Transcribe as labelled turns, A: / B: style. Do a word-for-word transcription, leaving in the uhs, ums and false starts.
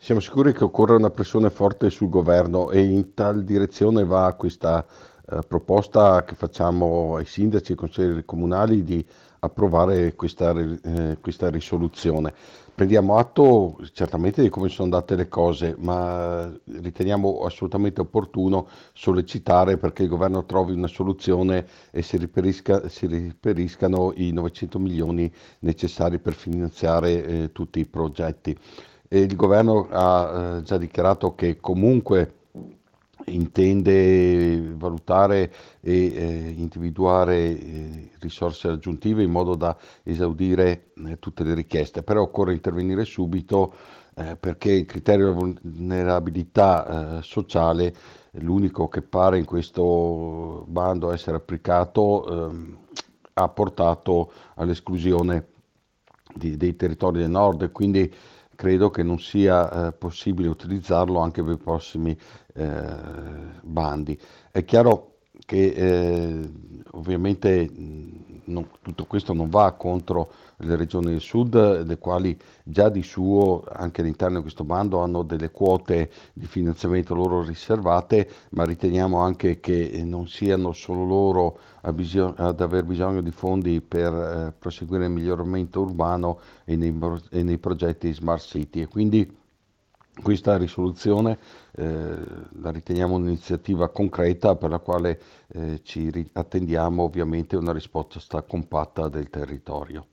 A: Siamo sicuri che occorre una pressione forte sul governo e in tal direzione va questa eh, proposta che facciamo ai sindaci e ai consiglieri comunali di approvare questa, ri- eh, questa risoluzione. Prendiamo atto certamente di come sono andate le cose, ma riteniamo assolutamente opportuno sollecitare perché il governo trovi una soluzione e si riperisca- si riperiscano i novecento milioni necessari per finanziare eh, tutti i progetti. E il governo ha eh, già dichiarato che comunque intende valutare e eh, individuare eh, risorse aggiuntive in modo da esaudire eh, tutte le richieste, però occorre intervenire subito eh, perché il criterio di vulnerabilità eh, sociale, l'unico che pare in questo bando essere applicato, ehm, ha portato all'esclusione di- dei territori del nord e quindi credo che non sia eh, possibile utilizzarlo anche per i prossimi eh, bandi. È chiaro che eh, ovviamente mh, non- tutto questo non va contro le regioni del sud, le quali già di suo, anche all'interno di questo bando, hanno delle quote di finanziamento loro riservate, ma riteniamo anche che eh, non siano solo loro a bisio- ad aver bisogno di fondi per eh, proseguire il miglioramento urbano e nei, pro- e nei progetti Smart City. E quindi questa risoluzione eh, la riteniamo un'iniziativa concreta per la quale eh, ci ri- attendiamo ovviamente una risposta compatta del territorio.